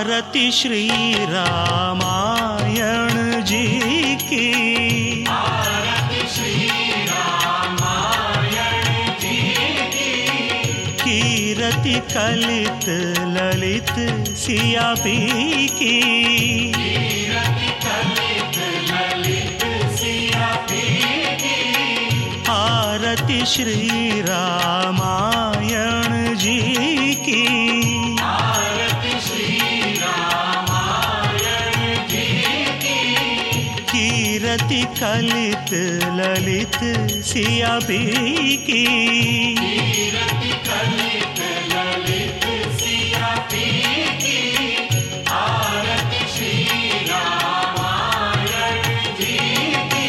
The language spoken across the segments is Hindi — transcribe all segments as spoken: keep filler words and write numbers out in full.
आरती श्री रामायण जी की, आरती श्री रामायण जी की। कीरति कलित ललित सिया पी की, कीरति कलित ललित सिया पी की। आरती श्री रामायण जी की, आरती श्री रामायण जी की। कीरति कलित ललित सिया पी की, कीरति कलित ललित सिया पी की। आरती श्री रामायण जी की।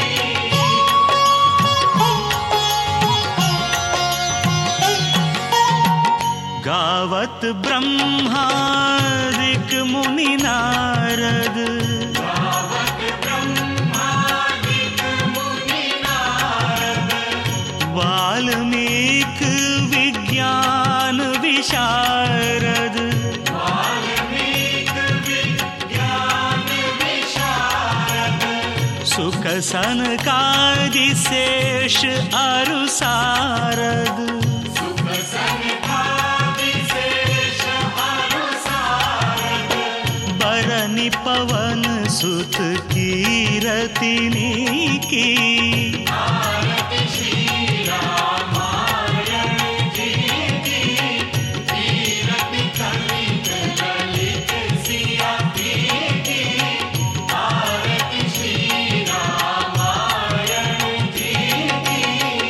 गावत ब्रह्मादिक मुनि नारद, गावत ब्रह्मादिक मुनि नारद। वाल्मीकि विज्ञान विशारद, वाल्मीकि विज्ञान विशारद। सुख सनकादि शेष अरु सारद, सुख सनकादि शेष अरु सारद। बरनि पवन सुत कीरतिनी की, आरती श्री रामायण जी की। कीरति कलित ललित सिया पी की। आरती श्री रामायण जी की।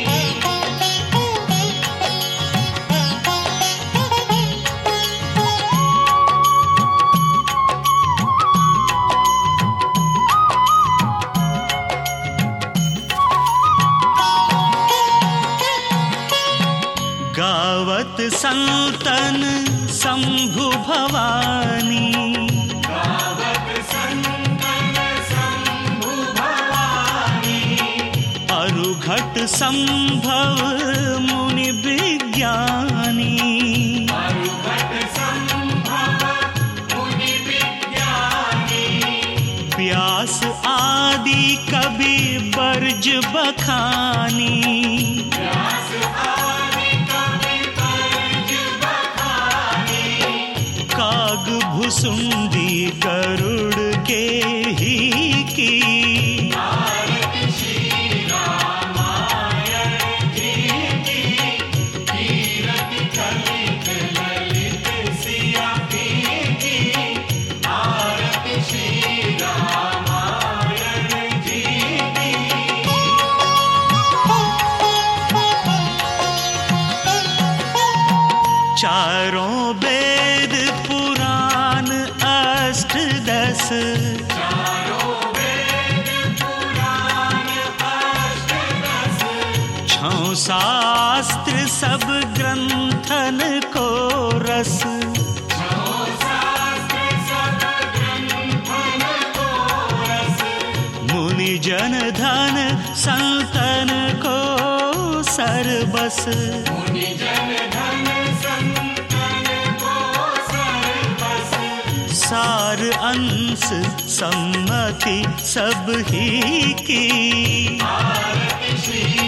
गावत संतन शंभु भवानी, गावत संतन शंभु भवानी। अरुघट संभव मुनि विज्ञानी, अरुघट संभव मुनि विज्ञानी। व्यास आदि कवि बर्ज बखानी, व्यास आदि कवि बर्ज बखानी। काग भुसुंडी गरुड़ के ही की, आरती श्री रामायण जी की। कीरति कलित ललित सिया पी की। आरती श्री रामायण जी की। चारों वेद पुराण अष्ट दस, चारों वेद पुराण अष्ट दस। छौ शास्त्र सब ग्रंथन को रस, छौ शास्त्र सब ग्रंथन को रस। मुनि जन धन संतन को सरबस, मुनि जन धन संतन को सर्वस। सार अंश सम्मति सब ही की, आरती श्री